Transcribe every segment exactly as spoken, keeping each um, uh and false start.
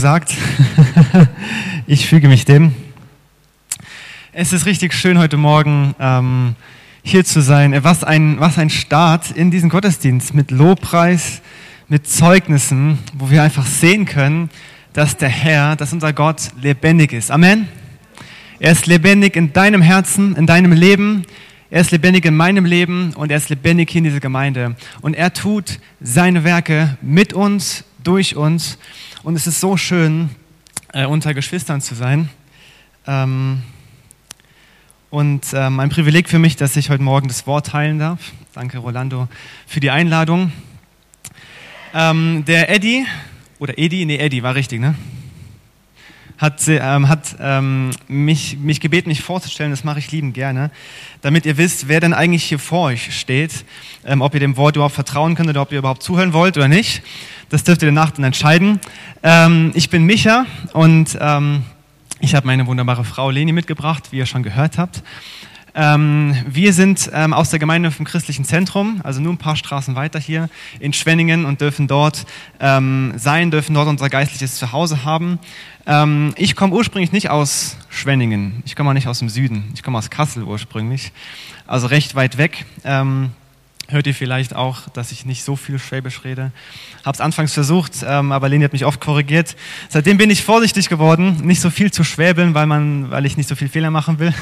Sagt, ich füge mich dem. Es ist richtig schön, heute Morgen ähm, hier zu sein. Was ein, was ein Start in diesen Gottesdienst mit Lobpreis, mit Zeugnissen, wo wir einfach sehen können, dass der Herr, dass unser Gott lebendig ist. Amen. Er ist lebendig in deinem Herzen, in deinem Leben. Er ist lebendig in meinem Leben und er ist lebendig hier in dieser Gemeinde. Und er tut seine Werke mit uns, durch uns. Und es ist so schön, äh, unter Geschwistern zu sein. Ähm, und ähm, ein Privileg für mich, dass ich heute Morgen das Wort teilen darf. Danke, Rolando, für die Einladung. Ähm, der Eddie, oder Edi, nee, Eddie, war richtig, ne? Hat, ähm, hat ähm, mich, mich gebeten, mich vorzustellen, das mache ich liebend gerne, damit ihr wisst, wer denn eigentlich hier vor euch steht, ähm, ob ihr dem Wort überhaupt vertrauen könnt oder ob ihr überhaupt zuhören wollt oder nicht. Das dürft ihr danach dann entscheiden. Ähm, ich bin Micha und ähm, ich habe meine wunderbare Frau Leni mitgebracht, wie ihr schon gehört habt. Ähm, wir sind ähm, aus der Gemeinde vom Christlichen Zentrum, also nur ein paar Straßen weiter hier in Schwenningen und dürfen dort ähm, sein, dürfen dort unser geistliches Zuhause haben. Ähm, ich komme ursprünglich nicht aus Schwenningen, ich komme auch nicht aus dem Süden, ich komme aus Kassel ursprünglich, also recht weit weg. Ähm, hört ihr vielleicht auch, dass ich nicht so viel Schwäbisch rede. Habe es anfangs versucht, ähm, aber Leni hat mich oft korrigiert. Seitdem bin ich vorsichtig geworden, nicht so viel zu schwäbeln, weil, man, weil ich nicht so viel Fehler machen will.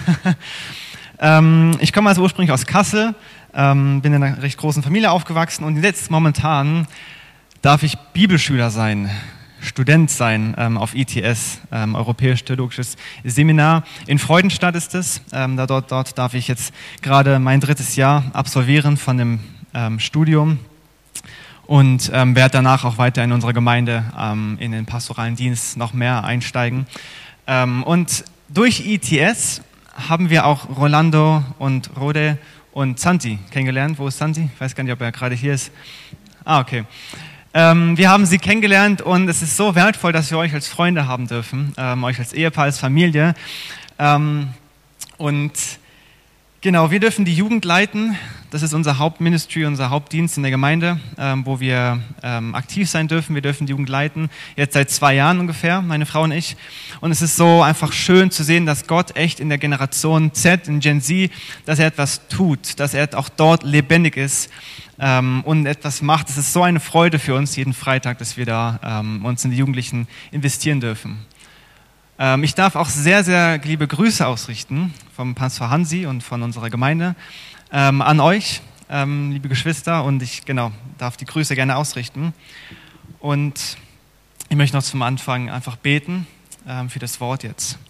ähm, ich komme also ursprünglich aus Kassel, ähm, bin in einer recht großen Familie aufgewachsen und jetzt momentan darf ich Bibelschüler sein. Student sein ähm, auf I T S, ähm, Europäisch Theologisches Seminar. In Freudenstadt ist es. Ähm, da dort, dort darf ich jetzt gerade mein drittes Jahr absolvieren von dem ähm, Studium und ähm, werde danach auch weiter in unserer Gemeinde ähm, in den pastoralen Dienst noch mehr einsteigen. Ähm, und durch I T S haben wir auch Rolando und Rode und Santi kennengelernt. Wo ist Santi? Ich weiß gar nicht, ob er gerade hier ist. Ah, okay. Ähm, wir haben sie kennengelernt und es ist so wertvoll, dass wir euch als Freunde haben dürfen, ähm, euch als Ehepaar, als Familie. Ähm, und genau, wir dürfen die Jugend leiten. Das ist unser Hauptministry, unser Hauptdienst in der Gemeinde, ähm, wo wir ähm, aktiv sein dürfen. Wir dürfen die Jugend leiten, jetzt seit zwei Jahren ungefähr, meine Frau und ich. Und es ist so einfach schön zu sehen, dass Gott echt in der Generation Z, in Gen Z, dass er etwas tut, dass er auch dort lebendig ist. Ähm, und etwas macht. Es ist so eine Freude für uns jeden Freitag, dass wir da ähm, uns in die Jugendlichen investieren dürfen. Ähm, ich darf auch sehr, sehr liebe Grüße ausrichten vom Pastor Hansi und von unserer Gemeinde ähm, an euch, ähm, liebe Geschwister, und ich genau darf die Grüße gerne ausrichten. Und ich möchte noch zum Anfang einfach beten ähm, für das Wort jetzt.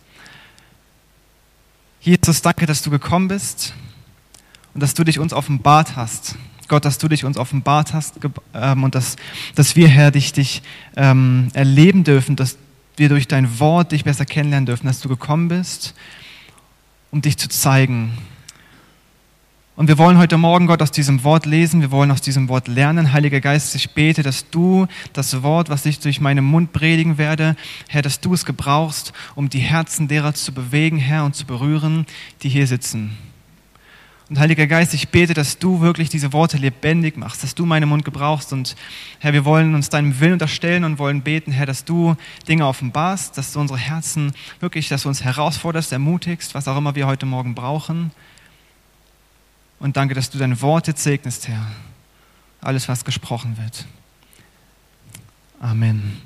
Jesus, danke, dass du gekommen bist und dass du dich uns offenbart hast. Gott, dass du dich uns offenbart hast ähm, und dass, dass wir, Herr, dich, dich ähm, erleben dürfen, dass wir durch dein Wort dich besser kennenlernen dürfen, dass du gekommen bist, um dich zu zeigen. Und wir wollen heute Morgen, Gott, aus diesem Wort lesen, wir wollen aus diesem Wort lernen. Heiliger Geist, ich bete, dass du das Wort, was ich durch meinen Mund predigen werde, Herr, dass du es gebrauchst, um die Herzen derer zu bewegen, Herr, und zu berühren, die hier sitzen. Und Heiliger Geist, ich bete, dass du wirklich diese Worte lebendig machst, dass du meinen Mund gebrauchst. Und Herr, wir wollen uns deinem Willen unterstellen und wollen beten, Herr, dass du Dinge offenbarst, dass du unsere Herzen wirklich, dass du uns herausforderst, ermutigst, was auch immer wir heute Morgen brauchen. Und danke, dass du dein Wort jetzt segnest, Herr. Alles, was gesprochen wird. Amen.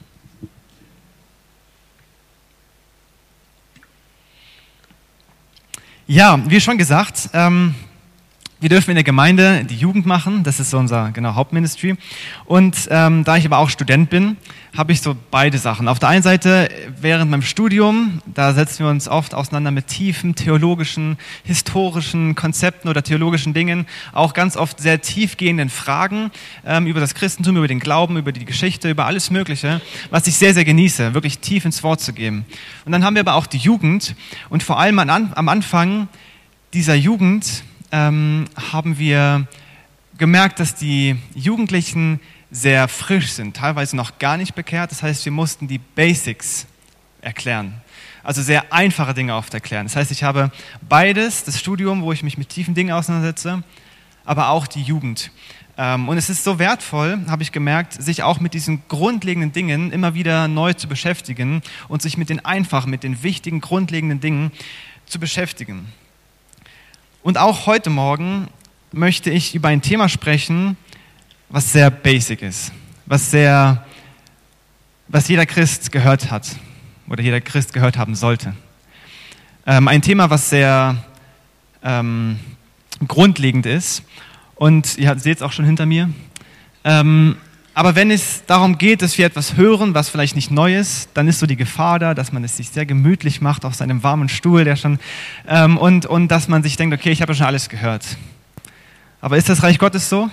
Ja, wie schon gesagt, ähm, wir dürfen in der Gemeinde die Jugend machen, das ist so unser genau, Hauptministry. Und ähm, da ich aber auch Student bin, habe ich so beide Sachen. Auf der einen Seite, während meinem Studium, da setzen wir uns oft auseinander mit tiefen theologischen, historischen Konzepten oder theologischen Dingen, auch ganz oft sehr tiefgehenden Fragen ähm, über das Christentum, über den Glauben, über die Geschichte, über alles Mögliche, was ich sehr, sehr genieße, wirklich tief ins Wort zu geben. Und dann haben wir aber auch die Jugend und vor allem an, am Anfang dieser Jugend ähm, haben wir gemerkt, dass die Jugendlichen sehr frisch sind, teilweise noch gar nicht bekehrt. Das heißt, wir mussten die Basics erklären. Also sehr einfache Dinge oft erklären. Das heißt, ich habe beides, das Studium, wo ich mich mit tiefen Dingen auseinandersetze, aber auch die Jugend. Ähm, und es ist so wertvoll, habe ich gemerkt, sich auch mit diesen grundlegenden Dingen immer wieder neu zu beschäftigen und sich mit den einfachen, mit den wichtigen, grundlegenden Dingen zu beschäftigen. Und auch heute Morgen möchte ich über ein Thema sprechen, was sehr basic ist, was sehr, was jeder Christ gehört hat oder jeder Christ gehört haben sollte. Ähm, ein Thema, was sehr ähm, grundlegend ist und ihr seht es auch schon hinter mir. Ähm, aber wenn es darum geht, dass wir etwas hören, was vielleicht nicht neu ist, dann ist so die Gefahr da, dass man es sich sehr gemütlich macht auf seinem warmen Stuhl, der schon ähm, und, und dass man sich denkt, okay, ich habe ja schon alles gehört. Aber ist das Reich Gottes so?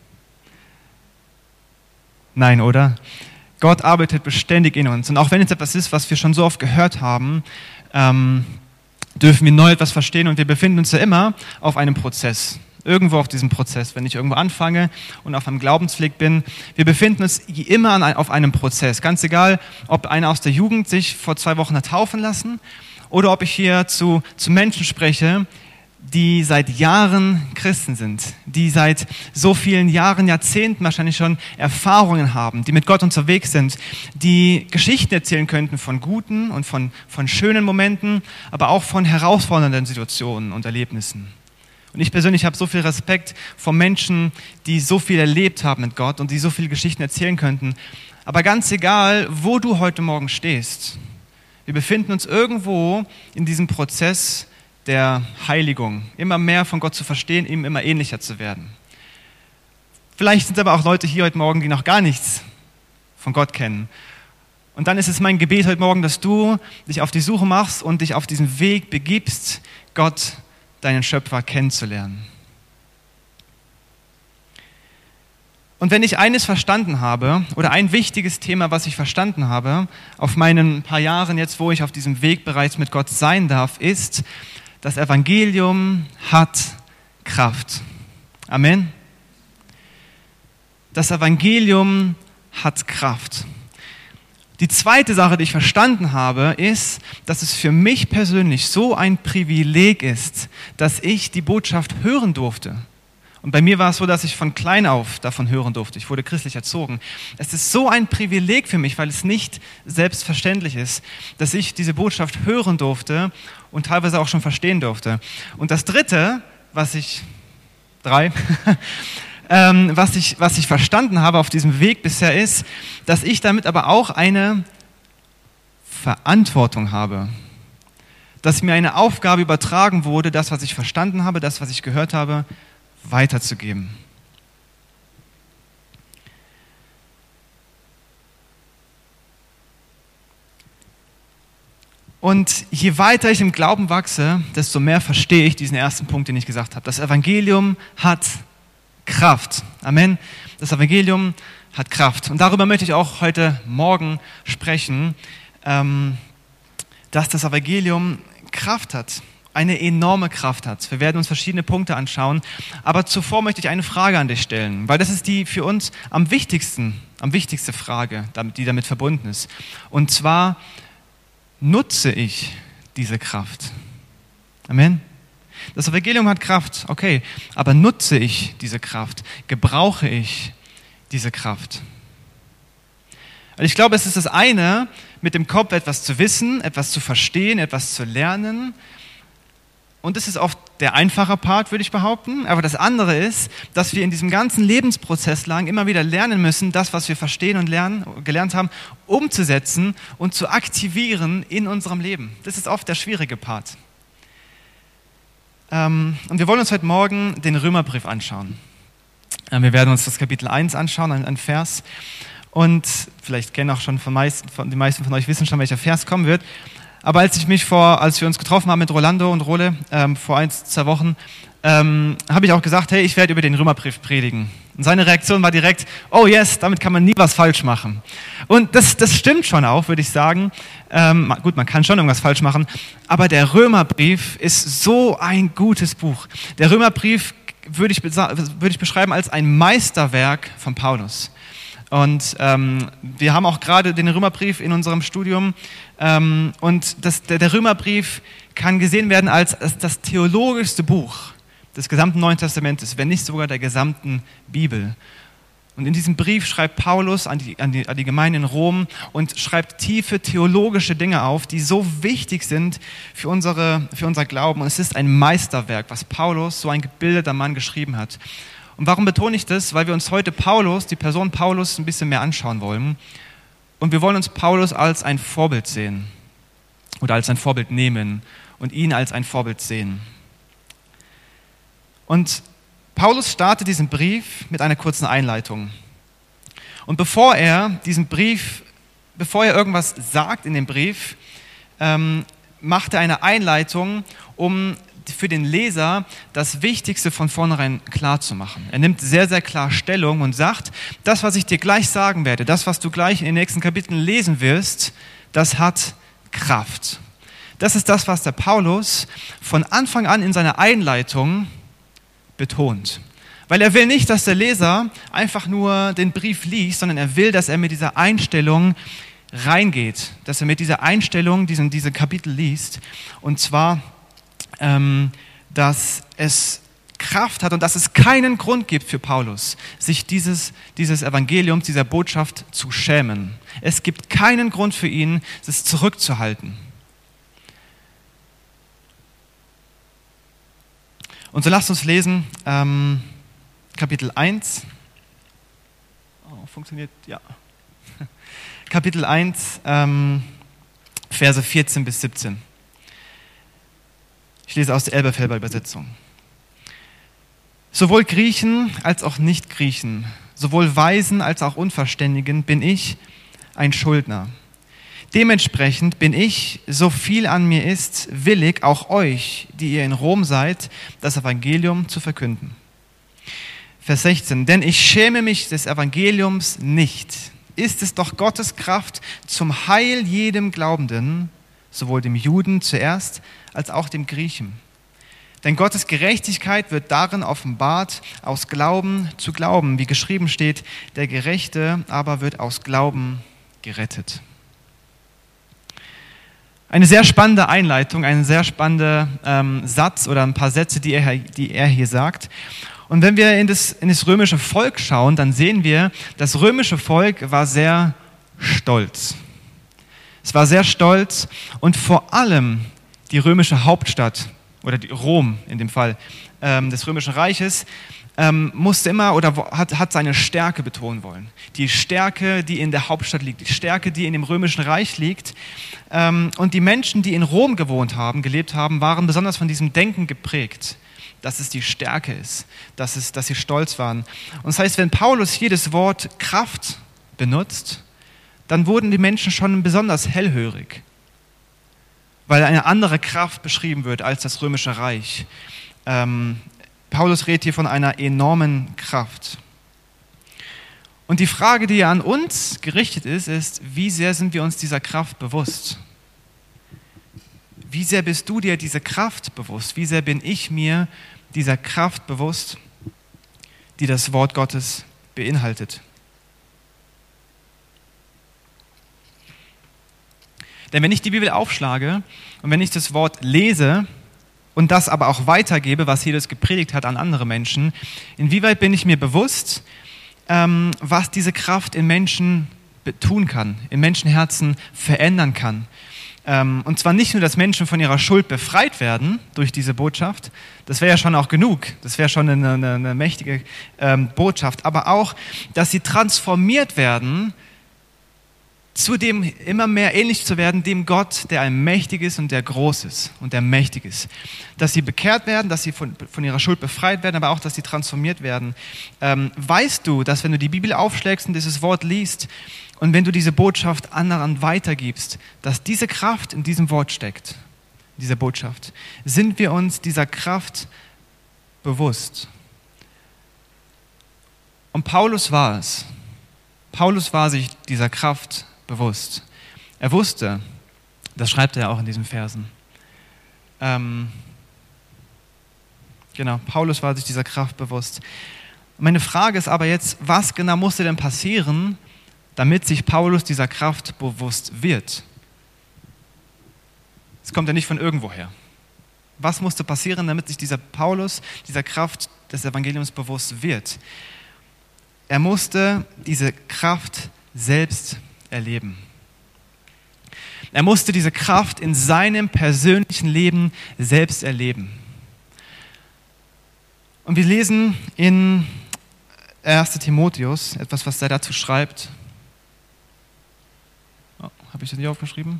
Nein, oder? Gott arbeitet beständig in uns. Und auch wenn es etwas ist, was wir schon so oft gehört haben, ähm, dürfen wir neu etwas verstehen. Und wir befinden uns ja immer auf einem Prozess. Irgendwo auf diesem Prozess, wenn ich irgendwo anfange und auf einem Glaubensweg bin. Wir befinden uns immer an, auf einem Prozess. Ganz egal, ob einer aus der Jugend sich vor zwei Wochen hat taufen lassen oder ob ich hier zu, zu Menschen spreche, die seit Jahren Christen sind, die seit so vielen Jahren, Jahrzehnten wahrscheinlich schon Erfahrungen haben, die mit Gott unterwegs sind, die Geschichten erzählen könnten von guten und von, von schönen Momenten, aber auch von herausfordernden Situationen und Erlebnissen. Und ich persönlich habe so viel Respekt vor Menschen, die so viel erlebt haben mit Gott und die so viele Geschichten erzählen könnten. Aber ganz egal, wo du heute Morgen stehst, wir befinden uns irgendwo in diesem Prozess der Heiligung, immer mehr von Gott zu verstehen, ihm immer ähnlicher zu werden. Vielleicht sind aber auch Leute hier heute Morgen, die noch gar nichts von Gott kennen. Und dann ist es mein Gebet heute Morgen, dass du dich auf die Suche machst und dich auf diesen Weg begibst, Gott, deinen Schöpfer, kennenzulernen. Und wenn ich eines verstanden habe, oder ein wichtiges Thema, was ich verstanden habe, auf meinen paar Jahren jetzt, wo ich auf diesem Weg bereits mit Gott sein darf, ist, das Evangelium hat Kraft. Amen. Das Evangelium hat Kraft. Die zweite Sache, die ich verstanden habe, ist, dass es für mich persönlich so ein Privileg ist, dass ich die Botschaft hören durfte. Und bei mir war es so, dass ich von klein auf davon hören durfte. Ich wurde christlich erzogen. Es ist so ein Privileg für mich, weil es nicht selbstverständlich ist, dass ich diese Botschaft hören durfte und teilweise auch schon verstehen durfte. Und das Dritte, was ich, drei, ähm, was ich, was ich verstanden habe auf diesem Weg bisher ist, dass ich damit aber auch eine Verantwortung habe. Dass mir eine Aufgabe übertragen wurde, das, was ich verstanden habe, das, was ich gehört habe, weiterzugeben. Und je weiter ich im Glauben wachse, desto mehr verstehe ich diesen ersten Punkt, den ich gesagt habe. Das Evangelium hat Kraft. Amen. Das Evangelium hat Kraft. Und darüber möchte ich auch heute Morgen sprechen, dass das Evangelium Kraft hat. Eine enorme Kraft hat. Wir werden uns verschiedene Punkte anschauen, aber zuvor möchte ich eine Frage an dich stellen, weil das ist die für uns am wichtigsten, am wichtigste Frage, die damit verbunden ist. Und zwar, nutze ich diese Kraft? Amen. Das Evangelium hat Kraft, okay, aber nutze ich diese Kraft? Gebrauche ich diese Kraft? Und ich glaube, es ist das eine, mit dem Kopf etwas zu wissen, etwas zu verstehen, etwas zu lernen. Und das ist oft der einfache Part, würde ich behaupten. Aber das andere ist, dass wir in diesem ganzen Lebensprozess lang immer wieder lernen müssen, das, was wir verstehen und lernen, gelernt haben, umzusetzen und zu aktivieren in unserem Leben. Das ist oft der schwierige Part. Ähm, und wir wollen uns heute Morgen den Römerbrief anschauen. Ähm, wir werden uns das Kapitel eins anschauen, ein, ein Vers. Und vielleicht kennen auch schon von meisten, von, die meisten von euch wissen schon, welcher Vers kommen wird. Aber als ich mich vor, als wir uns getroffen haben mit Rolando und Role ähm, vor ein, zwei Wochen, ähm, habe ich auch gesagt, hey, ich werde über den Römerbrief predigen. Und seine Reaktion war direkt, oh yes, damit kann man nie was falsch machen. Und das, das stimmt schon auch, würde ich sagen. Ähm, gut, man kann schon irgendwas falsch machen, aber der Römerbrief ist so ein gutes Buch. Der Römerbrief würde ich, würde ich beschreiben als ein Meisterwerk von Paulus. Und ähm, wir haben auch gerade den Römerbrief in unserem Studium. Ähm, und das, der, der Römerbrief kann gesehen werden als, als das theologischste Buch, des gesamten Neuen Testamentes, wenn nicht sogar der gesamten Bibel. Und in diesem Brief schreibt Paulus an die, an die, an die Gemeinde in Rom und schreibt tiefe theologische Dinge auf, die so wichtig sind für, unsere, für unser Glauben. Und es ist ein Meisterwerk, was Paulus, so ein gebildeter Mann, geschrieben hat. Und warum betone ich das? Weil wir uns heute Paulus, die Person Paulus, ein bisschen mehr anschauen wollen. Und wir wollen uns Paulus als ein Vorbild sehen oder als ein Vorbild nehmen und ihn als ein Vorbild sehen. Und Paulus startet diesen Brief mit einer kurzen Einleitung. Und bevor er diesen Brief, bevor er irgendwas sagt in dem Brief, ähm, macht er eine Einleitung, um für den Leser das Wichtigste von vornherein klar zu machen. Er nimmt sehr, sehr klar Stellung und sagt, das, was ich dir gleich sagen werde, das, was du gleich in den nächsten Kapiteln lesen wirst, das hat Kraft. Das ist das, was der Paulus von Anfang an in seiner Einleitung betont. Weil er will nicht, dass der Leser einfach nur den Brief liest, sondern er will, dass er mit dieser Einstellung reingeht, dass er mit dieser Einstellung diesen, diese Kapitel liest. Und zwar, ähm, dass es Kraft hat und dass es keinen Grund gibt für Paulus, sich dieses, dieses Evangeliums, dieser Botschaft zu schämen. Es gibt keinen Grund für ihn, es zurückzuhalten. Und so lasst uns lesen, ähm, Kapitel eins. Oh, funktioniert, ja. Kapitel eins, ähm, Verse vierzehn bis siebzehn. Ich lese aus der Elberfelder Übersetzung. Sowohl Griechen als auch Nicht-Griechen, sowohl Weisen als auch Unverständigen bin ich ein Schuldner. Dementsprechend bin ich, so viel an mir ist, willig, auch euch, die ihr in Rom seid, das Evangelium zu verkünden. Vers sechzehn. Denn ich schäme mich des Evangeliums nicht. Ist es doch Gottes Kraft zum Heil jedem Glaubenden, sowohl dem Juden zuerst, als auch dem Griechen. Denn Gottes Gerechtigkeit wird darin offenbart, aus Glauben zu Glauben. Wie geschrieben steht, der Gerechte aber wird aus Glauben gerettet. Eine sehr spannende Einleitung, ein sehr spannender ähm, Satz oder ein paar Sätze, die er, die er hier sagt. Und wenn wir in das, in das römische Volk schauen, dann sehen wir, das römische Volk war sehr stolz. Es war sehr stolz und vor allem die römische Hauptstadt, oder die Rom in dem Fall, ähm, des Römischen Reiches, ähm, musste immer oder hat, hat seine Stärke betonen wollen. Die Stärke, die in der Hauptstadt liegt, die Stärke, die in dem Römischen Reich liegt. Ähm, und die Menschen, die in Rom gewohnt haben, gelebt haben, waren besonders von diesem Denken geprägt, dass es die Stärke ist, dass, es, dass sie stolz waren. Und das heißt, wenn Paulus hier das Wort Kraft benutzt, dann wurden die Menschen schon besonders hellhörig, weil eine andere Kraft beschrieben wird als das Römische Reich. Ähm, Paulus redet hier von einer enormen Kraft. Und die Frage, die an uns gerichtet ist, ist, wie sehr sind wir uns dieser Kraft bewusst? Wie sehr bist du dir diese Kraft bewusst? Wie sehr bin ich mir dieser Kraft bewusst, die das Wort Gottes beinhaltet? Denn wenn ich die Bibel aufschlage und wenn ich das Wort lese und das aber auch weitergebe, was Jesus gepredigt hat an andere Menschen, inwieweit bin ich mir bewusst, ähm, was diese Kraft in Menschen tun kann, in Menschenherzen verändern kann? Ähm, und zwar nicht nur, dass Menschen von ihrer Schuld befreit werden durch diese Botschaft, das wäre ja schon auch genug, das wäre schon eine, eine, eine mächtige ähm, Botschaft, aber auch, dass sie transformiert werden, zu dem immer mehr ähnlich zu werden, dem Gott, der allmächtig ist und der groß ist und der mächtig ist. Dass sie bekehrt werden, dass sie von, von ihrer Schuld befreit werden, aber auch, dass sie transformiert werden. Ähm, weißt du, dass wenn du die Bibel aufschlägst und dieses Wort liest und wenn du diese Botschaft anderen weitergibst, dass diese Kraft in diesem Wort steckt, in dieser Botschaft? Sind wir uns dieser Kraft bewusst? Und Paulus war es. Paulus war sich dieser Kraft bewusst. Er wusste, das schreibt er auch in diesen Versen. Ähm, genau, Paulus war sich dieser Kraft bewusst. Meine Frage ist aber jetzt, was genau musste denn passieren, damit sich Paulus dieser Kraft bewusst wird? Es kommt ja nicht von irgendwoher. Was musste passieren, damit sich dieser Paulus, dieser Kraft des Evangeliums bewusst wird? Er musste diese Kraft selbst erleben. Er musste diese Kraft in seinem persönlichen Leben selbst erleben. Und wir lesen in erster Timotheus etwas, was er dazu schreibt. Oh, habe ich das nicht aufgeschrieben?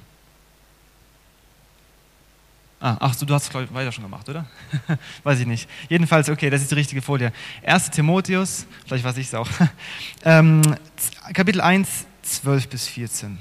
Ah, ach so, du hast es, glaube ich, weiter schon gemacht, oder? Weiß ich nicht. Jedenfalls, okay, das ist die richtige Folie. erster Timotheus, vielleicht weiß ich es auch. Ähm, Kapitel eins, zwölf bis vierzehn.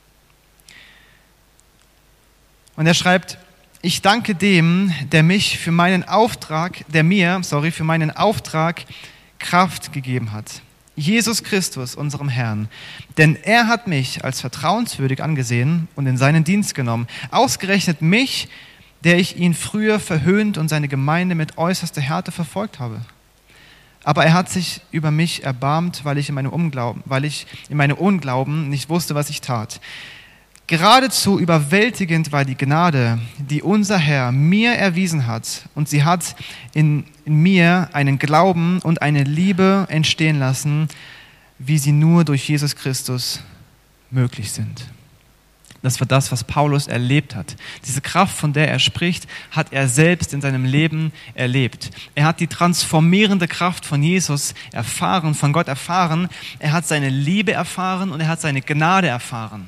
Und er schreibt: Ich danke dem, der mich für meinen Auftrag, der mir, sorry, für meinen Auftrag Kraft gegeben hat. Jesus Christus, unserem Herrn. Denn er hat mich als vertrauenswürdig angesehen und in seinen Dienst genommen. Ausgerechnet mich, der ich ihn früher verhöhnt und seine Gemeinde mit äußerster Härte verfolgt habe. Aber er hat sich über mich erbarmt, weil ich in meinem Unglauben, weil ich in meinem Unglauben nicht wusste, was ich tat. Geradezu überwältigend war die Gnade, die unser Herr mir erwiesen hat, und sie hat in, in mir einen Glauben und eine Liebe entstehen lassen, wie sie nur durch Jesus Christus möglich sind. Das war das, was Paulus erlebt hat. Diese Kraft, von der er spricht, hat er selbst in seinem Leben erlebt. Er hat die transformierende Kraft von Jesus erfahren, von Gott erfahren. Er hat seine Liebe erfahren und er hat seine Gnade erfahren.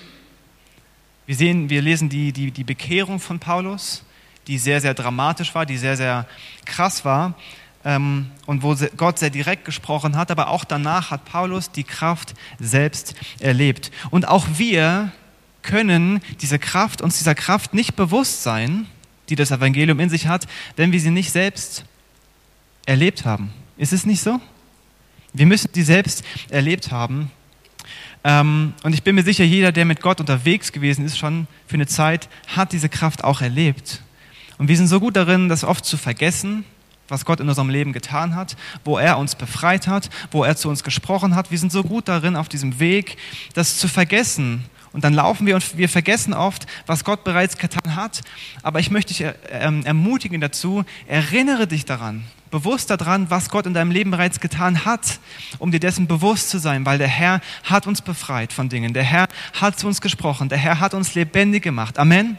Wir sehen, wir lesen die, die, die Bekehrung von Paulus, die sehr, sehr dramatisch war, die sehr, sehr krass war ähm, und wo Gott sehr direkt gesprochen hat, aber auch danach hat Paulus die Kraft selbst erlebt. Und auch wir können diese Kraft, uns dieser Kraft nicht bewusst sein, die das Evangelium in sich hat, wenn wir sie nicht selbst erlebt haben. Ist es nicht so? Wir müssen sie selbst erlebt haben. Ähm, und ich bin mir sicher, jeder, der mit Gott unterwegs gewesen ist, schon für eine Zeit, hat diese Kraft auch erlebt. Und wir sind so gut darin, das oft zu vergessen, was Gott in unserem Leben getan hat, wo er uns befreit hat, wo er zu uns gesprochen hat. Wir sind so gut darin, auf diesem Weg, das zu vergessen. Und dann laufen wir und wir vergessen oft, was Gott bereits getan hat. Aber ich möchte dich ermutigen dazu, erinnere dich daran, bewusst daran, was Gott in deinem Leben bereits getan hat, um dir dessen bewusst zu sein, weil der Herr hat uns befreit von Dingen. Der Herr hat zu uns gesprochen. Der Herr hat uns lebendig gemacht. Amen.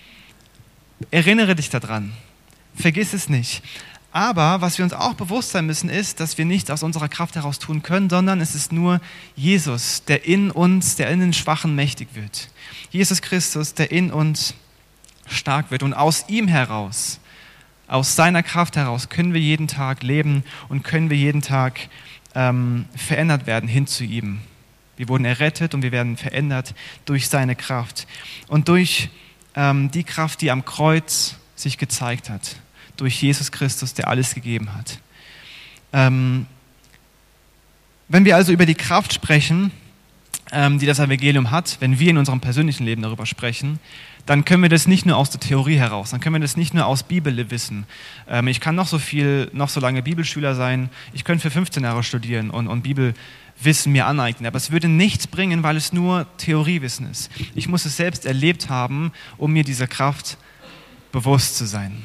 Erinnere dich daran. Vergiss es nicht. Aber was wir uns auch bewusst sein müssen, ist, dass wir nichts aus unserer Kraft heraus tun können, sondern es ist nur Jesus, der in uns, der in den Schwachen mächtig wird. Jesus Christus, der in uns stark wird. Und aus ihm heraus, aus seiner Kraft heraus, können wir jeden Tag leben und können wir jeden Tag ähm, verändert werden hin zu ihm. Wir wurden errettet und wir werden verändert durch seine Kraft. Und durch ähm, die Kraft, die am Kreuz sich gezeigt hat. Durch Jesus Christus, der alles gegeben hat. Ähm, wenn wir also über die Kraft sprechen, ähm, die das Evangelium hat, wenn wir in unserem persönlichen Leben darüber sprechen, dann können wir das nicht nur aus der Theorie heraus, dann können wir das nicht nur aus Bibel wissen. Ähm, ich kann noch so viel, noch so lange Bibelschüler sein, ich könnte für fünfzehn Jahre studieren und, und Bibelwissen mir aneignen, aber es würde nichts bringen, weil es nur Theoriewissen ist. Ich muss es selbst erlebt haben, um mir dieser Kraft bewusst zu sein.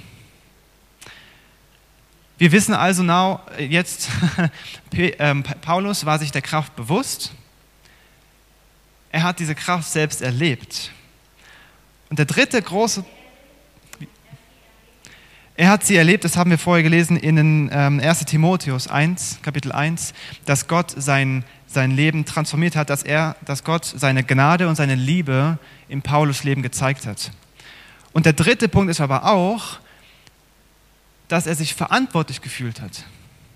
Wir wissen also now, jetzt, Paulus war sich der Kraft bewusst. Er hat diese Kraft selbst erlebt. Und der dritte große, er hat sie erlebt, das haben wir vorher gelesen in erster Timotheus eins, Kapitel eins, dass Gott sein, sein Leben transformiert hat, dass, er, dass Gott seine Gnade und seine Liebe in Paulus Leben gezeigt hat. Und der dritte Punkt ist aber auch, dass er sich verantwortlich gefühlt hat.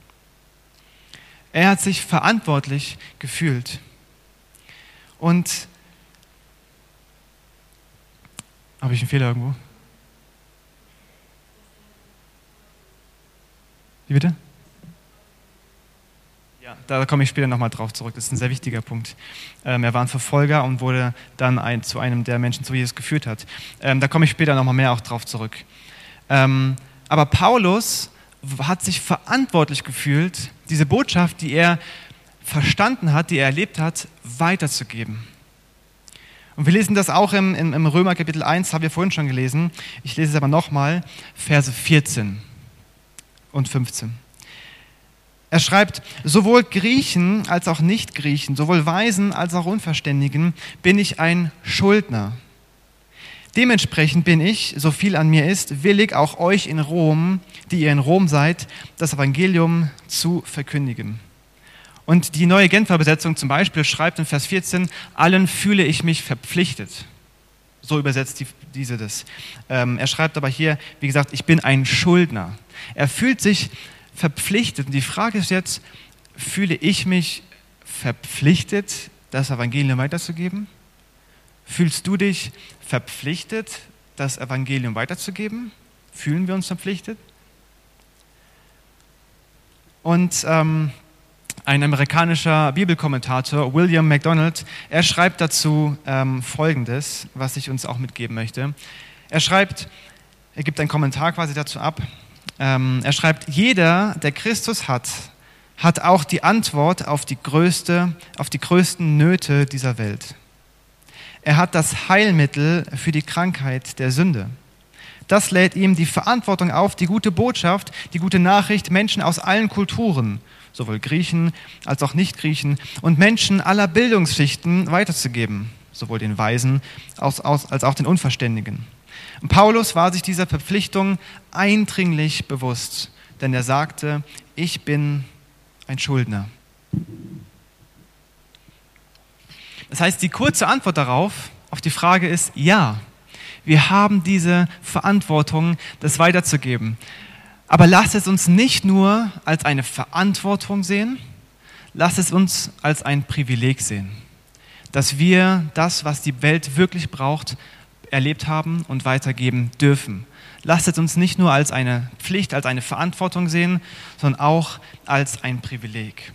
Er hat sich verantwortlich gefühlt. Und habe ich einen Fehler irgendwo? Wie bitte? Ja, da komme ich später nochmal drauf zurück. Das ist ein sehr wichtiger Punkt. Ähm, er war ein Verfolger und wurde dann ein, zu einem der Menschen, zu Jesus geführt hat. Ähm, da komme ich später nochmal mehr auch drauf zurück. Ähm, Aber Paulus hat sich verantwortlich gefühlt, diese Botschaft, die er verstanden hat, die er erlebt hat, weiterzugeben. Und wir lesen das auch im, im, im Römer Kapitel eins, haben wir vorhin schon gelesen. Ich lese es aber nochmal, Verse vierzehn und fünfzehn. Er schreibt, sowohl Griechen als auch Nicht-Griechen, sowohl Weisen als auch Unverständigen bin ich ein Schuldner. Dementsprechend bin ich, so viel an mir ist, willig auch euch in Rom, die ihr in Rom seid, das Evangelium zu verkündigen. Und die neue Genfer Übersetzung zum Beispiel schreibt in Vers vierzehn, allen fühle ich mich verpflichtet. So übersetzt die, diese das. Ähm, er schreibt aber hier, wie gesagt, ich bin ein Schuldner. Er fühlt sich verpflichtet. Und die Frage ist jetzt, fühle ich mich verpflichtet, das Evangelium weiterzugeben? Fühlst du dich verpflichtet, das Evangelium weiterzugeben? Fühlen wir uns verpflichtet? Und ähm, ein amerikanischer Bibelkommentator, William MacDonald, er schreibt dazu ähm, Folgendes, was ich uns auch mitgeben möchte. Er schreibt, er gibt einen Kommentar quasi dazu ab. Ähm, er schreibt, jeder, der Christus hat, hat auch die Antwort auf die größte, auf die größten Nöte dieser Welt. Er hat das Heilmittel für die Krankheit der Sünde. Das lädt ihm die Verantwortung auf, die gute Botschaft, die gute Nachricht Menschen aus allen Kulturen, sowohl Griechen als auch Nicht-Griechen und Menschen aller Bildungsschichten weiterzugeben, sowohl den Weisen als auch den Unverständigen. Und Paulus war sich dieser Verpflichtung eindringlich bewusst, denn er sagte, ich bin ein Schuldner. Das heißt, die kurze Antwort darauf, auf die Frage ist, ja, wir haben diese Verantwortung, das weiterzugeben. Aber lasst es uns nicht nur als eine Verantwortung sehen, lasst es uns als ein Privileg sehen, dass wir das, was die Welt wirklich braucht, erlebt haben und weitergeben dürfen. Lasst es uns nicht nur als eine Pflicht, als eine Verantwortung sehen, sondern auch als ein Privileg.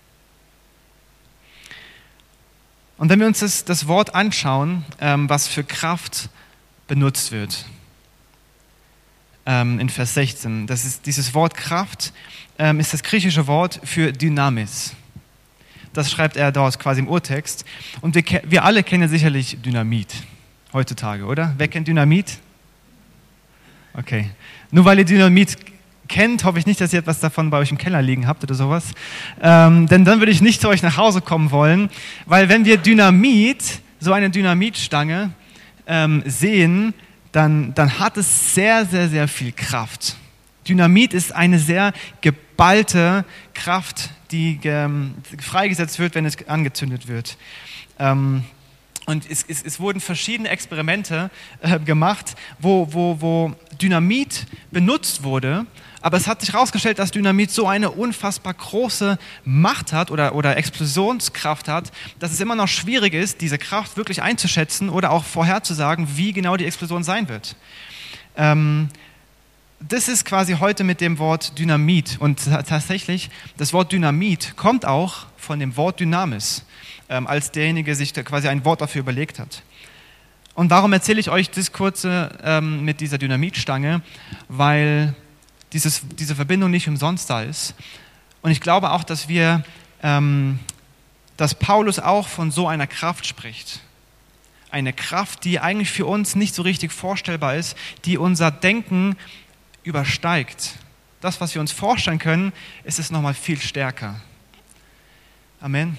Und wenn wir uns das, das Wort anschauen, ähm, was für Kraft benutzt wird, ähm, in Vers sechzehn, das ist, dieses Wort Kraft ähm, ist das griechische Wort für Dynamis. Das schreibt er dort quasi im Urtext. Und wir, wir alle kennen sicherlich Dynamit heutzutage, oder? Wer kennt Dynamit? Okay. Nur weil ihr Dynamit kennt, hoffe ich nicht, dass ihr etwas davon bei euch im Keller liegen habt oder sowas. Ähm, denn dann würde ich nicht zu euch nach Hause kommen wollen, weil wenn wir Dynamit, so eine Dynamitstange ähm, sehen, dann, dann hat es sehr, sehr, sehr viel Kraft. Dynamit ist eine sehr geballte Kraft, die ähm, freigesetzt wird, wenn es angezündet wird. Ähm, Und es, es, es wurden verschiedene Experimente äh, gemacht, wo, wo, wo Dynamit benutzt wurde, aber es hat sich herausgestellt, dass Dynamit so eine unfassbar große Macht hat oder, oder Explosionskraft hat, dass es immer noch schwierig ist, diese Kraft wirklich einzuschätzen oder auch vorherzusagen, wie genau die Explosion sein wird. Ähm, das ist quasi heute mit dem Wort Dynamit. Und tatsächlich, das Wort Dynamit kommt auch von dem Wort Dynamis, als derjenige sich quasi ein Wort dafür überlegt hat. Und warum erzähle ich euch das kurze ähm, mit dieser Dynamitstange? Weil dieses, diese Verbindung nicht umsonst da ist. Und ich glaube auch, dass wir, ähm, dass Paulus auch von so einer Kraft spricht. Eine Kraft, die eigentlich für uns nicht so richtig vorstellbar ist, die unser Denken übersteigt. Das, was wir uns vorstellen können, ist es nochmal viel stärker. Amen.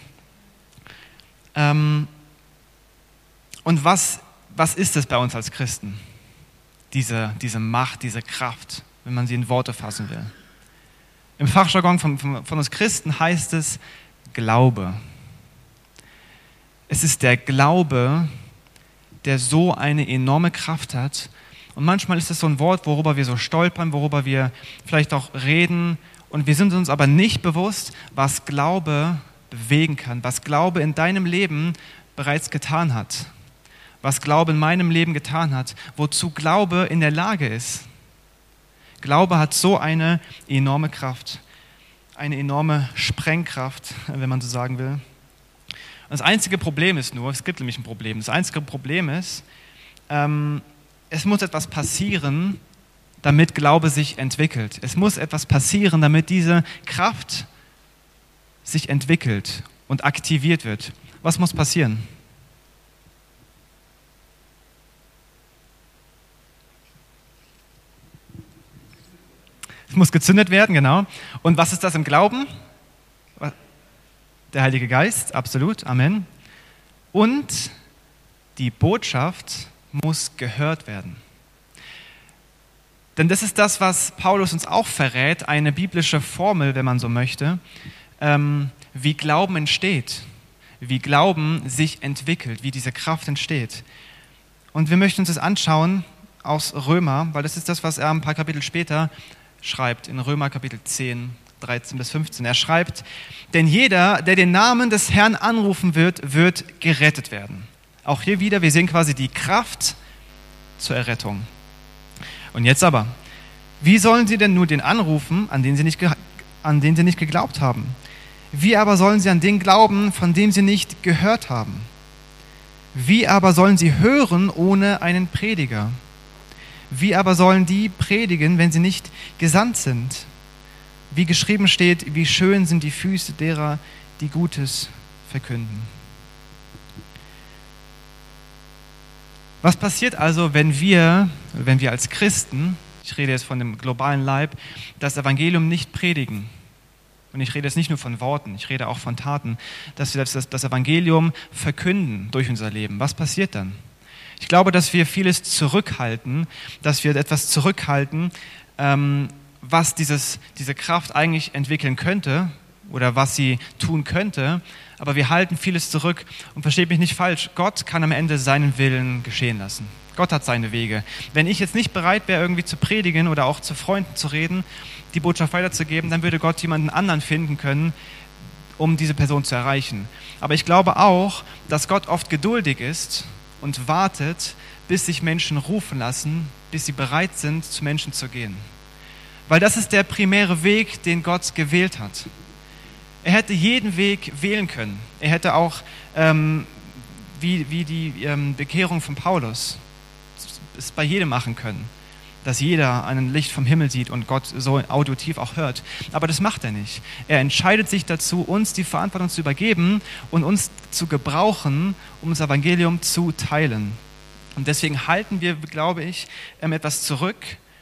Ähm, und was, was ist es bei uns als Christen? Diese, diese Macht, diese Kraft, wenn man sie in Worte fassen will. Im Fachjargon von, von, von uns Christen heißt es Glaube. Es ist der Glaube, der so eine enorme Kraft hat. Und manchmal ist es so ein Wort, worüber wir so stolpern, worüber wir vielleicht auch reden. Und wir sind uns aber nicht bewusst, was Glaube bewegen kann, was Glaube in deinem Leben bereits getan hat, was Glaube in meinem Leben getan hat, wozu Glaube in der Lage ist. Glaube hat so eine enorme Kraft, eine enorme Sprengkraft, wenn man so sagen will. Und das einzige Problem ist nur, es gibt nämlich ein Problem, das einzige Problem ist, ähm, es muss etwas passieren, damit Glaube sich entwickelt. Es muss etwas passieren, damit diese Kraft sich entwickelt und aktiviert wird. Was muss passieren? Es muss gezündet werden, genau. Und was ist das im Glauben? Der Heilige Geist, absolut, Amen. Und die Botschaft muss gehört werden. Denn das ist das, was Paulus uns auch verrät, eine biblische Formel, wenn man so möchte, ähm, wie Glauben entsteht, wie Glauben sich entwickelt, wie diese Kraft entsteht. Und wir möchten uns das anschauen aus Römer, weil das ist das, was er ein paar Kapitel später schreibt, in Römer Kapitel zehn, dreizehn bis fünfzehn. Er schreibt, denn jeder, der den Namen des Herrn anrufen wird, wird gerettet werden. Auch hier wieder, wir sehen quasi die Kraft zur Errettung. Und jetzt aber, wie sollen sie denn nur den anrufen, an den sie nicht, ge- an den sie nicht geglaubt haben? Wie aber sollen sie an den glauben, von dem sie nicht gehört haben? Wie aber sollen sie hören ohne einen Prediger? Wie aber sollen die predigen, wenn sie nicht gesandt sind? Wie geschrieben steht, wie schön sind die Füße derer, die Gutes verkünden. Was passiert also, wenn wir, wenn wir als Christen, ich rede jetzt von dem globalen Leib, das Evangelium nicht predigen? Und ich rede jetzt nicht nur von Worten, ich rede auch von Taten, dass wir das, das Evangelium verkünden durch unser Leben. Was passiert dann? Ich glaube, dass wir vieles zurückhalten, dass wir etwas zurückhalten, ähm, was dieses, diese Kraft eigentlich entwickeln könnte oder was sie tun könnte, aber wir halten vieles zurück. Und versteht mich nicht falsch, Gott kann am Ende seinen Willen geschehen lassen. Gott hat seine Wege. Wenn ich jetzt nicht bereit wäre, irgendwie zu predigen oder auch zu Freunden zu reden, die Botschaft weiterzugeben, dann würde Gott jemanden anderen finden können, um diese Person zu erreichen. Aber ich glaube auch, dass Gott oft geduldig ist und wartet, bis sich Menschen rufen lassen, bis sie bereit sind, zu Menschen zu gehen. Weil das ist der primäre Weg, den Gott gewählt hat. Er hätte jeden Weg wählen können. Er hätte auch, ähm, wie, wie die ähm, Bekehrung von Paulus, es bei jedem machen können, dass jeder ein Licht vom Himmel sieht und Gott so auditiv auch hört. Aber das macht er nicht. Er entscheidet sich dazu, uns die Verantwortung zu übergeben und uns zu gebrauchen, um das Evangelium zu teilen. Und deswegen halten wir, glaube ich, etwas zurück,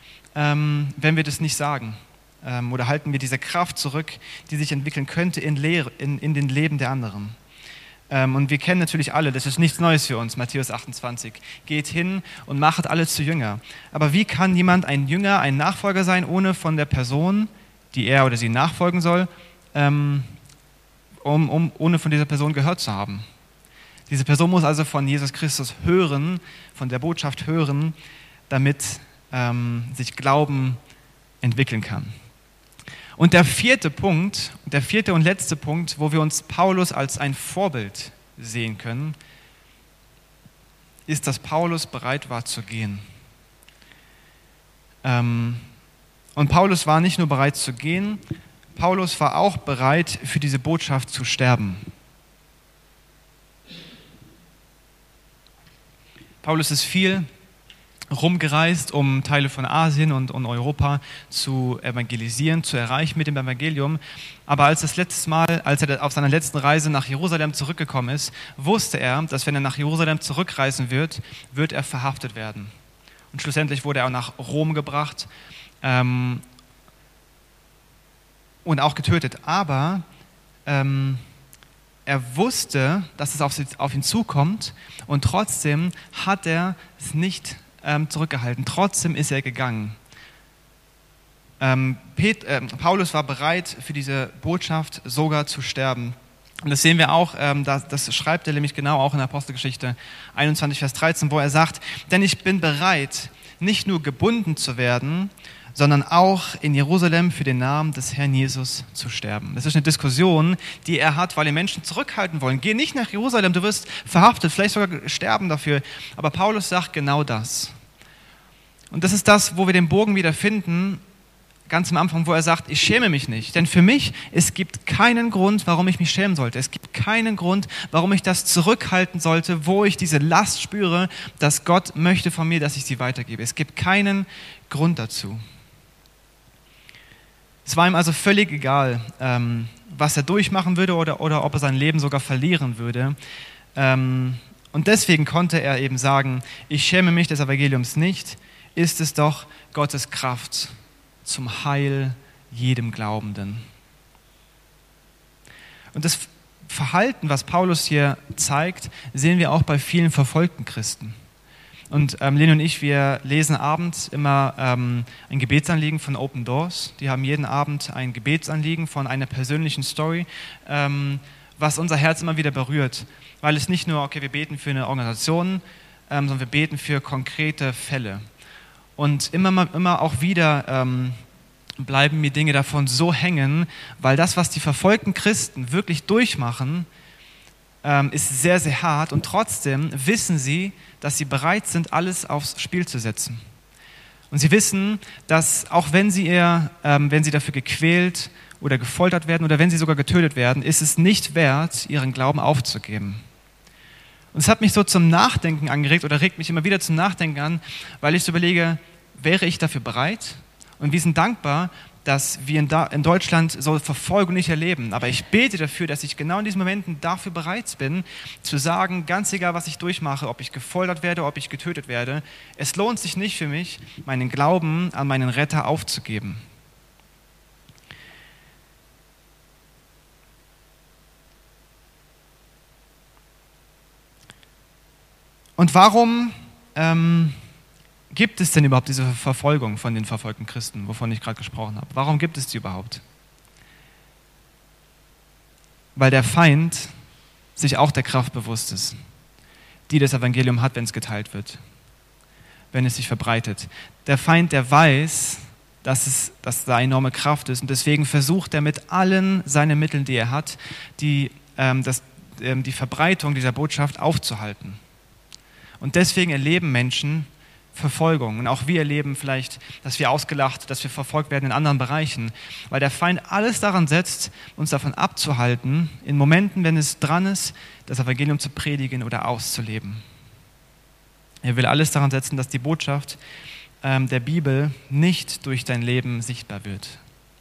wenn wir das nicht sagen. Oder halten wir diese Kraft zurück, die sich entwickeln könnte in, Lehre, in, in den Leben der anderen. Und wir kennen natürlich alle, das ist nichts Neues für uns, Matthäus achtundzwanzig. Geht hin und machet alle zu Jünger. Aber wie kann jemand ein Jünger, ein Nachfolger sein, ohne von der Person, die er oder sie nachfolgen soll, ähm, um, um, ohne von dieser Person gehört zu haben? Diese Person muss also von Jesus Christus hören, von der Botschaft hören, damit ähm, sich Glauben entwickeln kann. Und der vierte Punkt, der vierte und letzte Punkt, wo wir uns Paulus als ein Vorbild sehen können, ist, dass Paulus bereit war zu gehen. Ähm, und Paulus war nicht nur bereit zu gehen, Paulus war auch bereit, für diese Botschaft zu sterben. Paulus ist viel rumgereist, um Teile von Asien und, und Europa zu evangelisieren, zu erreichen mit dem Evangelium. Aber als das letzte Mal, als er auf seiner letzten Reise nach Jerusalem zurückgekommen ist, wusste er, dass wenn er nach Jerusalem zurückreisen wird, wird er verhaftet werden. Und schlussendlich wurde er auch nach Rom gebracht ähm, und auch getötet. Aber ähm, er wusste, dass es auf, auf ihn zukommt und trotzdem hat er es nicht ähm, zurückgehalten. Trotzdem ist er gegangen. Ähm, Pet, äh, Paulus war bereit, für diese Botschaft sogar zu sterben. Und das sehen wir auch, ähm, das, das schreibt er nämlich genau auch in der Apostelgeschichte einundzwanzig, Vers dreizehn, wo er sagt, denn ich bin bereit, nicht nur gebunden zu werden, sondern auch in Jerusalem für den Namen des Herrn Jesus zu sterben. Das ist eine Diskussion, die er hat, weil die Menschen zurückhalten wollen. Geh nicht nach Jerusalem, du wirst verhaftet, vielleicht sogar sterben dafür. Aber Paulus sagt genau das. Und das ist das, wo wir den Bogen wieder finden, ganz am Anfang, wo er sagt, ich schäme mich nicht. Denn für mich, es gibt keinen Grund, warum ich mich schämen sollte. Es gibt keinen Grund, warum ich das zurückhalten sollte, wo ich diese Last spüre, dass Gott möchte von mir, dass ich sie weitergebe. Es gibt keinen Grund dazu. Es war ihm also völlig egal, ähm, was er durchmachen würde oder, oder ob er sein Leben sogar verlieren würde. Ähm, und deswegen konnte er eben sagen, ich schäme mich des Evangeliums nicht, ist es doch Gottes Kraft zum Heil jedem Glaubenden. Und das Verhalten, was Paulus hier zeigt, sehen wir auch bei vielen verfolgten Christen. Und ähm, Lene und ich, wir lesen abends immer ähm, ein Gebetsanliegen von Open Doors. Die haben jeden Abend ein Gebetsanliegen von einer persönlichen Story, ähm, was unser Herz immer wieder berührt. Weil es nicht nur, okay, wir beten für eine Organisation, ähm, sondern wir beten für konkrete Fälle. Und immer, immer auch wieder ähm, bleiben mir Dinge davon so hängen, weil das, was die verfolgten Christen wirklich durchmachen, ähm, ist sehr, sehr hart. Und trotzdem wissen sie, dass sie bereit sind, alles aufs Spiel zu setzen. Und sie wissen, dass auch wenn sie, eher, ähm, wenn sie dafür gequält oder gefoltert werden oder wenn sie sogar getötet werden, ist es nicht wert, ihren Glauben aufzugeben. Und es hat mich so zum Nachdenken angeregt oder regt mich immer wieder zum Nachdenken an, weil ich so überlege, wäre ich dafür bereit? Und wir sind dankbar, dass wir in Deutschland so Verfolgung nicht erleben. Aber ich bete dafür, dass ich genau in diesen Momenten dafür bereit bin, zu sagen, ganz egal, was ich durchmache, ob ich gefoltert werde, ob ich getötet werde, es lohnt sich nicht für mich, meinen Glauben an meinen Retter aufzugeben. Und warum ähm, gibt es denn überhaupt diese Verfolgung von den verfolgten Christen, wovon ich gerade gesprochen habe? Warum gibt es die überhaupt? Weil der Feind sich auch der Kraft bewusst ist, die das Evangelium hat, wenn es geteilt wird, wenn es sich verbreitet. Der Feind, der weiß, dass es dass da enorme Kraft ist und deswegen versucht er mit allen seinen Mitteln, die er hat, die, ähm, das, ähm, die Verbreitung dieser Botschaft aufzuhalten. Und deswegen erleben Menschen Verfolgung. Und auch wir erleben vielleicht, dass wir ausgelacht, dass wir verfolgt werden in anderen Bereichen, weil der Feind alles daran setzt, uns davon abzuhalten, in Momenten, wenn es dran ist, das Evangelium zu predigen oder auszuleben. Er will alles daran setzen, dass die Botschaft ähm, der Bibel nicht durch dein Leben sichtbar wird.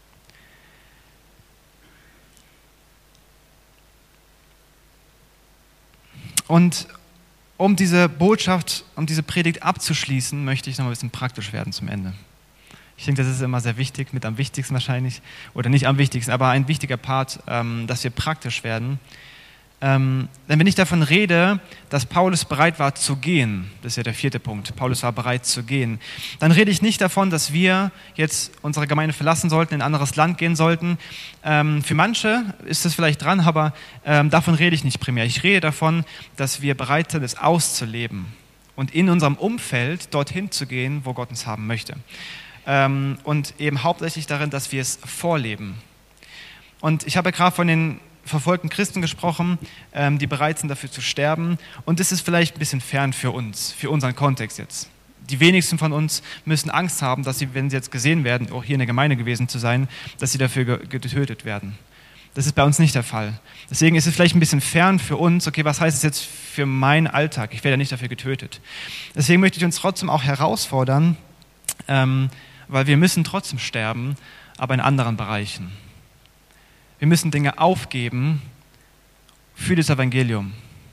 Und um diese Botschaft, um diese Predigt abzuschließen, möchte ich noch ein bisschen praktisch werden zum Ende. Ich denke, das ist immer sehr wichtig, mit am wichtigsten wahrscheinlich, oder nicht am wichtigsten, aber ein wichtiger Part, ähm, dass wir praktisch werden. Ähm, denn wenn ich davon rede, dass Paulus bereit war zu gehen, das ist ja der vierte Punkt, Paulus war bereit zu gehen, dann rede ich nicht davon, dass wir jetzt unsere Gemeinde verlassen sollten, in ein anderes Land gehen sollten. Ähm, für manche ist das vielleicht dran, aber ähm, davon rede ich nicht primär. Ich rede davon, dass wir bereit sind, es auszuleben und in unserem Umfeld dorthin zu gehen, wo Gott uns haben möchte. Ähm, und eben hauptsächlich darin, dass wir es vorleben. Und ich habe ja gerade von den verfolgten Christen gesprochen, ähm, die bereit sind, dafür zu sterben. Und das ist vielleicht ein bisschen fern für uns, für unseren Kontext jetzt. Die wenigsten von uns müssen Angst haben, dass sie, wenn sie jetzt gesehen werden, auch hier in der Gemeinde gewesen zu sein, dass sie dafür getötet werden. Das ist bei uns nicht der Fall. Deswegen ist es vielleicht ein bisschen fern für uns, okay, was heißt es jetzt für meinen Alltag? Ich werde ja nicht dafür getötet. Deswegen möchte ich uns trotzdem auch herausfordern, ähm, weil wir müssen trotzdem sterben, aber in anderen Bereichen. Wir müssen Dinge aufgeben für das Evangelium.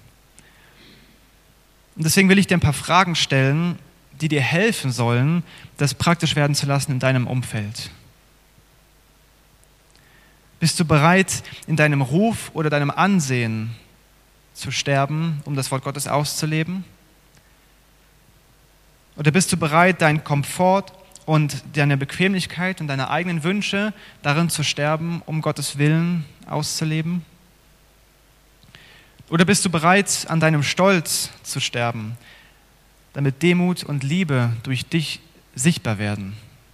Und deswegen will ich dir ein paar Fragen stellen, die dir helfen sollen, das praktisch werden zu lassen in deinem Umfeld. Bist du bereit, in deinem Ruf oder deinem Ansehen zu sterben, um das Wort Gottes auszuleben? Oder bist du bereit, deinen Komfort und deine Bequemlichkeit und deine eigenen Wünsche darin zu sterben, um Gottes Willen auszuleben? Oder bist du bereit, an deinem Stolz zu sterben, damit Demut und Liebe durch dich sichtbar werden?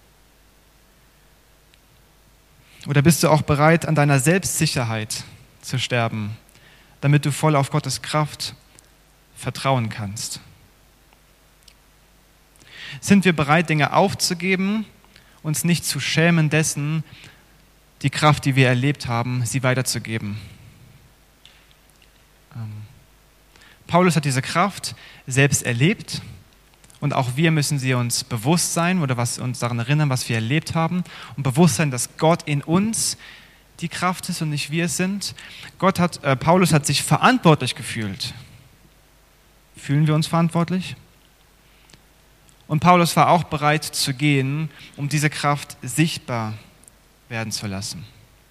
Oder bist du auch bereit, an deiner Selbstsicherheit zu sterben, damit du voll auf Gottes Kraft vertrauen kannst? Sind wir bereit, Dinge aufzugeben, uns nicht zu schämen dessen, die Kraft, die wir erlebt haben, sie weiterzugeben? Ähm, Paulus hat diese Kraft selbst erlebt und auch wir müssen sie uns bewusst sein oder was uns daran erinnern, was wir erlebt haben und bewusst sein, dass Gott in uns die Kraft ist und nicht wir es sind. Gott hat, äh, Paulus hat sich verantwortlich gefühlt. Fühlen wir uns verantwortlich? Und Paulus war auch bereit zu gehen, um diese Kraft sichtbar werden zu lassen.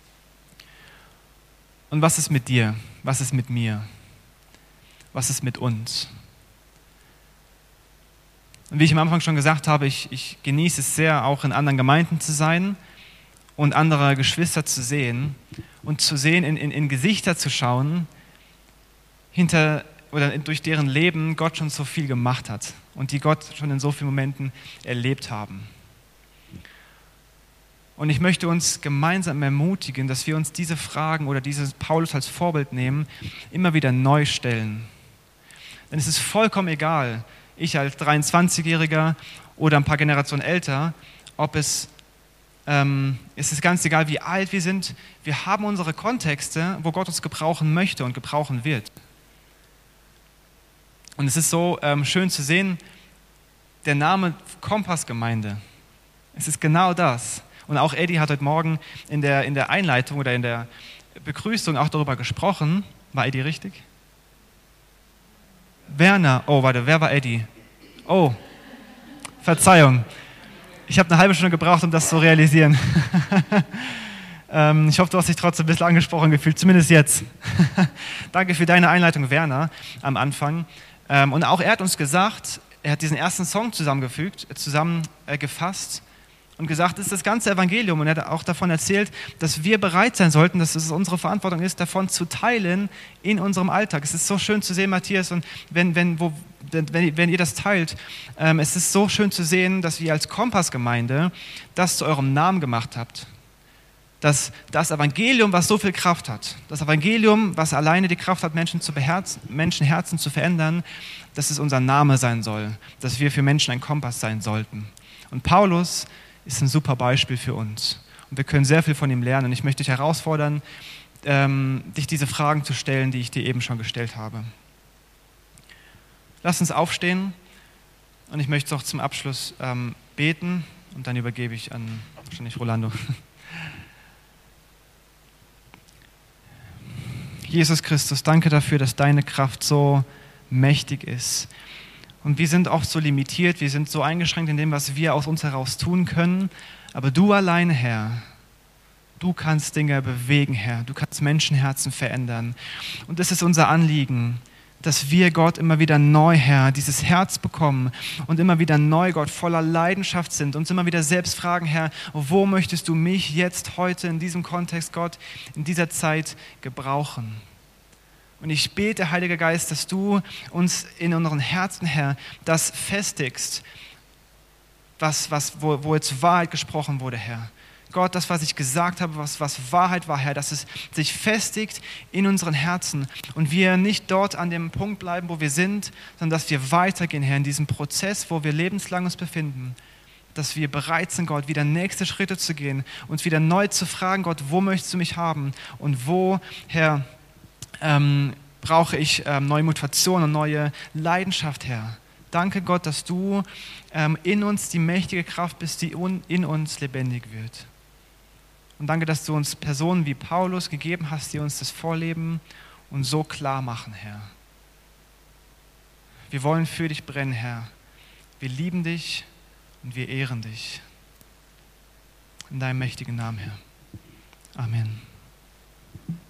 Und was ist mit dir? Was ist mit mir? Was ist mit uns? Und wie ich am Anfang schon gesagt habe, ich, ich genieße es sehr, auch in anderen Gemeinden zu sein und andere Geschwister zu sehen und zu sehen, in, in, in Gesichter zu schauen, hinter oder durch deren Leben Gott schon so viel gemacht hat und die Gott schon in so vielen Momenten erlebt haben. Und ich möchte uns gemeinsam ermutigen, dass wir uns diese Fragen oder dieses Paulus als Vorbild nehmen, immer wieder neu stellen. Denn es ist vollkommen egal, ich als dreiundzwanzigjähriger oder ein paar Generationen älter, ob es, ähm, es ist ganz egal, wie alt wir sind, wir haben unsere Kontexte, wo Gott uns gebrauchen möchte und gebrauchen wird. Und es ist so ähm, schön zu sehen, der Name Kompassgemeinde, es ist genau das. Und auch Eddie hat heute Morgen in der, in der Einleitung oder in der Begrüßung auch darüber gesprochen. War Eddie richtig? Werner. Oh, warte, wer war Eddie? Oh, Verzeihung. Ich habe eine halbe Stunde gebraucht, um das zu realisieren. ähm, ich hoffe, du hast dich trotzdem ein bisschen angesprochen gefühlt, zumindest jetzt. Danke für deine Einleitung, Werner, am Anfang. Ähm, und auch er hat uns gesagt, er hat diesen ersten Song zusammengefügt, zusammengefasst, und gesagt, das ist das ganze Evangelium. Und er hat auch davon erzählt, dass wir bereit sein sollten, dass es unsere Verantwortung ist, davon zu teilen in unserem Alltag. Es ist so schön zu sehen, Matthias, und wenn, wenn, wo, wenn, wenn ihr das teilt, ähm, es ist so schön zu sehen, dass ihr als Kompassgemeinde das zu eurem Namen gemacht habt. Dass das Evangelium, was so viel Kraft hat, das Evangelium, was alleine die Kraft hat, Menschen zu beherzen, Menschenherzen zu verändern, dass es unser Name sein soll, dass wir für Menschen ein Kompass sein sollten. Und Paulus ist ein super Beispiel für uns. Und wir können sehr viel von ihm lernen. Und ich möchte dich herausfordern, ähm, dich diese Fragen zu stellen, die ich dir eben schon gestellt habe. Lass uns aufstehen. Und ich möchte noch zum Abschluss ähm, beten. Und dann übergebe ich an wahrscheinlich Rolando. Jesus Christus, danke dafür, dass deine Kraft so mächtig ist. Und wir sind oft so limitiert, wir sind so eingeschränkt in dem, was wir aus uns heraus tun können. Aber du alleine, Herr, du kannst Dinge bewegen, Herr. Du kannst Menschenherzen verändern. Und das ist unser Anliegen, dass wir Gott immer wieder neu, Herr, dieses Herz bekommen und immer wieder neu, Gott, voller Leidenschaft sind. Uns immer wieder selbst fragen, Herr, wo möchtest du mich jetzt, heute, in diesem Kontext, Gott, in dieser Zeit gebrauchen? Und ich bete, Heiliger Geist, dass du uns in unseren Herzen, Herr, das festigst, was, was, wo, wo jetzt Wahrheit gesprochen wurde, Herr. Gott, das, was ich gesagt habe, was, was Wahrheit war, Herr, dass es sich festigt in unseren Herzen und wir nicht dort an dem Punkt bleiben, wo wir sind, sondern dass wir weitergehen, Herr, in diesem Prozess, wo wir lebenslang uns befinden, dass wir bereit sind, Gott, wieder nächste Schritte zu gehen, uns wieder neu zu fragen, Gott, wo möchtest du mich haben und wo, Herr, Ähm, brauche ich ähm, neue Motivation und neue Leidenschaft, Herr. Danke, Gott, dass du ähm, in uns die mächtige Kraft bist, die un- in uns lebendig wird. Und danke, dass du uns Personen wie Paulus gegeben hast, die uns das vorleben und so klar machen, Herr. Wir wollen für dich brennen, Herr. Wir lieben dich und wir ehren dich. In deinem mächtigen Namen, Herr. Amen.